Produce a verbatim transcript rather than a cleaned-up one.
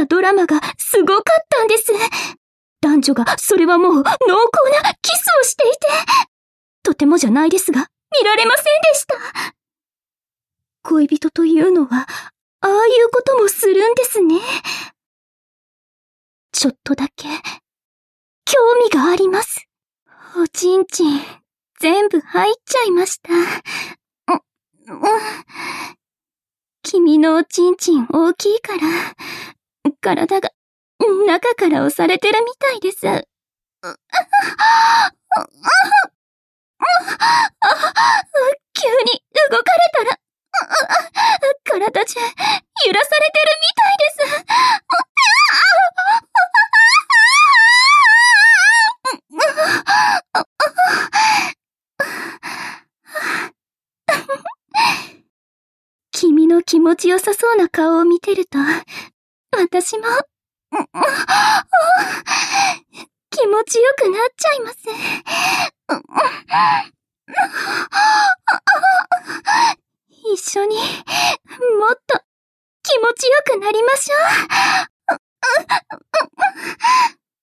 たドラマがすごかったんです。男女がそれはもう濃厚なキスをしていて、とてもじゃないですが見られませんでした。恋人というのはああいうこともするんですね。ちょっとだけ興味があります。おちんちん全部入っちゃいました。う、う、君のおちんちん大きいから体が中から押されてるみたいです。急に動かれたら体中揺らされてるみたいです。君の気持ちよさそうな顔を見てると、私も気持ちよくなっちゃいます。一緒にもっと気持ちよくなりましょう。